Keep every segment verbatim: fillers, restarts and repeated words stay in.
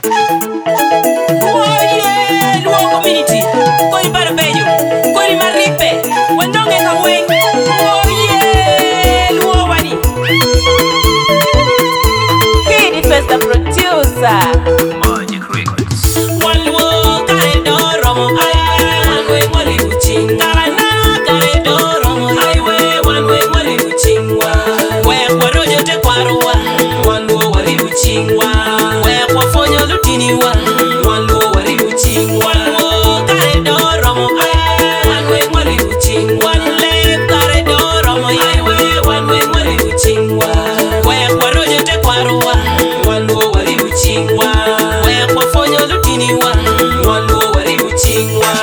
Oye, nuevo community. Koi para bello, koi maripe. Wandonge kaweng. Oye, nuevo wani. Kid is the producer. Magic Records. One wo kare doro mo ay, one way wali uching. Karana kare doro mo ay we, one way wali uching wa. We kwarojo te kwarwa, one wo wali uching wa. We kwafonyo lutini wa, one wo wali uching wa. One wo kare doro mo ay, one way wali uching. One le kare doro mo ay we, one way wali uching wa. We kwarojo te kwarwa, one wo wali uching wa. We kwafonyo lutini wa, one wo wali uching wa.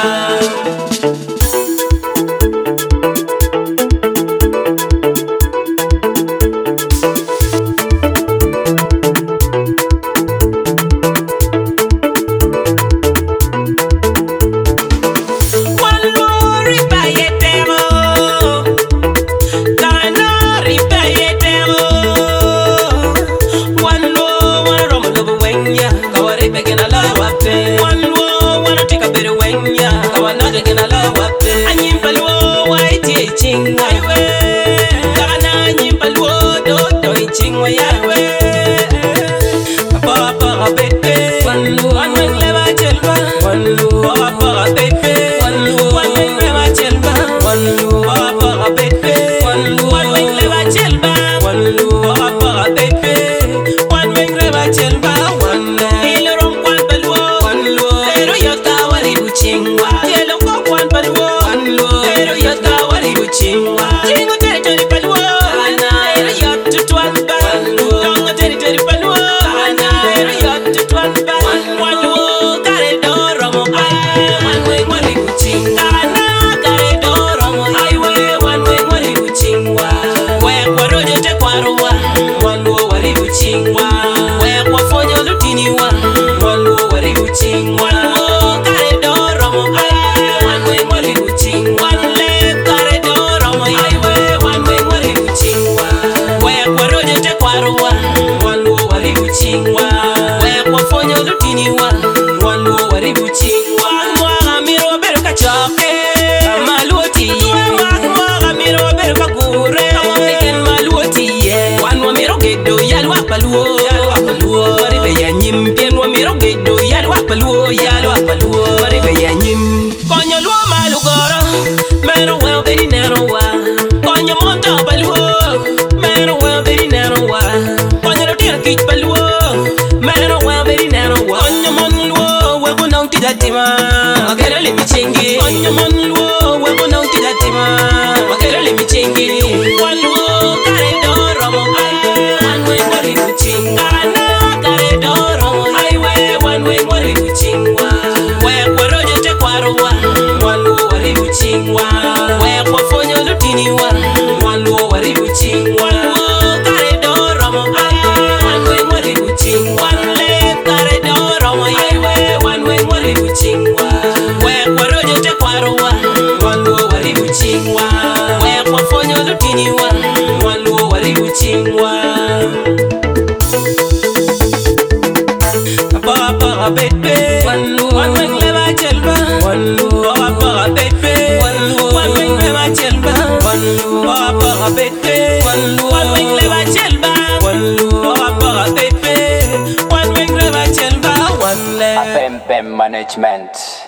Pem Pem Management.